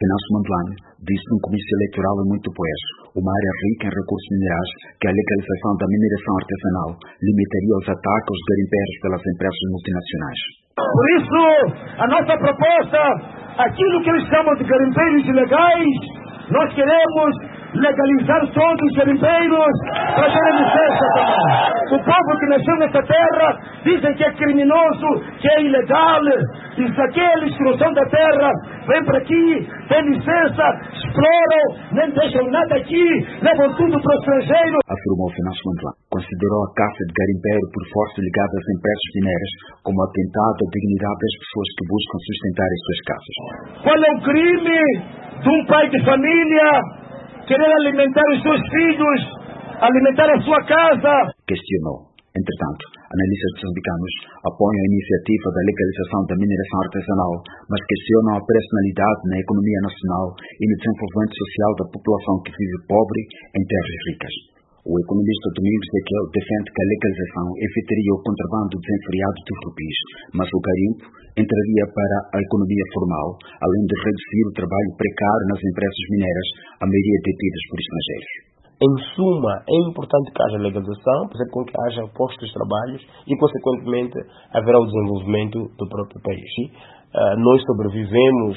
Venâncio Mondlane disse num comício eleitoral em Muitupués, uma área rica em recursos minerais, que a legalização da mineração artesanal limitaria os ataques aos garimpeiros pelas empresas multinacionais. Por isso, a nossa proposta, aquilo que eles chamam de garimpeiros ilegais, nós queremos legalizar todos os garimpeiros para terem licença também. O povo que nasceu nessa terra dizem que é criminoso, que é ilegal. E se aqueles que não são da terra vêm para aqui, têm licença, exploram, nem deixam nada aqui, levam tudo para o estrangeiro, afirmou Venâncio Mondlane. Considerou a caça de garimpeiro por força ligada às empresas mineiras como atentado à dignidade das pessoas que buscam sustentar as suas casas. Qual é o crime de um pai de família querer alimentar os seus filhos, alimentar a sua casa? Questionou. Entretanto, analistas moçambicanos apoiam a iniciativa da legalização da mineração artesanal, mas questionam a operacionalidade na economia nacional e no desenvolvimento social da população que vive pobre em terras ricas. O economista Domingos Ezequiel defende que a legalização evitaria o contrabando desenfreado dos rubis, mas o garimpo entraria para a economia formal, além de reduzir o trabalho precário nas empresas mineiras, a maioria detidas por estrangeiros. Em suma, é importante que haja legalização, fazer com que haja postos de trabalho e, consequentemente, haverá o desenvolvimento do próprio país. Nós sobrevivemos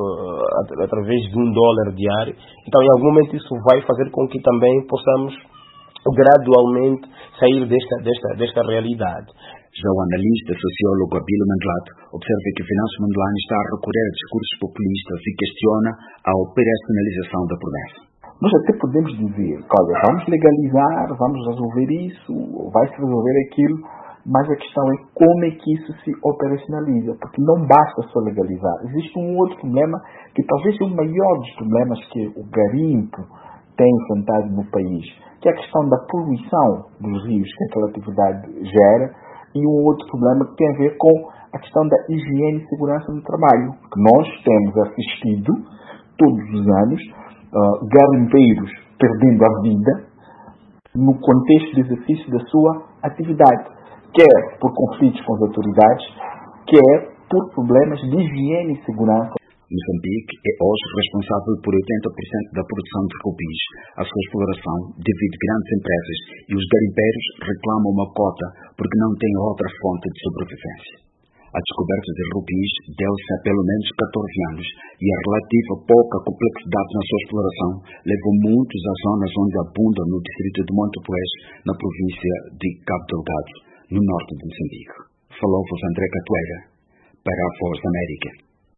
através de $1 diário, então, em algum momento, isso vai fazer com que também possamos gradualmente sair desta realidade. Já o analista sociólogo Abílio Mandlato observa que Venâncio Mondlane está a recorrer a discursos populistas e questiona a operacionalização da promessa. Nós até podemos dizer, olha, vamos legalizar, vamos resolver isso, vai-se resolver aquilo, mas a questão é como é que isso se operacionaliza, porque não basta só legalizar. Existe um outro problema, que talvez seja o maior dos problemas que o garimpo tem enfrentado no país, que é a questão da poluição dos rios que aquela atividade gera, e um outro problema que tem a ver com a questão da higiene e segurança do trabalho, que nós temos assistido todos os anos, garimpeiros perdendo a vida no contexto de exercício da sua atividade, quer por conflitos com as autoridades, quer por problemas de higiene e segurança. Moçambique é hoje responsável por 80% da produção de rubis. A sua exploração divide grandes empresas e os garimpeiros reclamam uma cota porque não têm outra fonte de sobrevivência. A descoberta de rubis deu-se há pelo menos 14 anos e a relativa pouca complexidade na sua exploração levou muitos às zonas onde abundam no distrito de Muitupués, na província de Cabo Delgado, no norte de Moçambique. Falou-vos André Catuera para a Voz da América.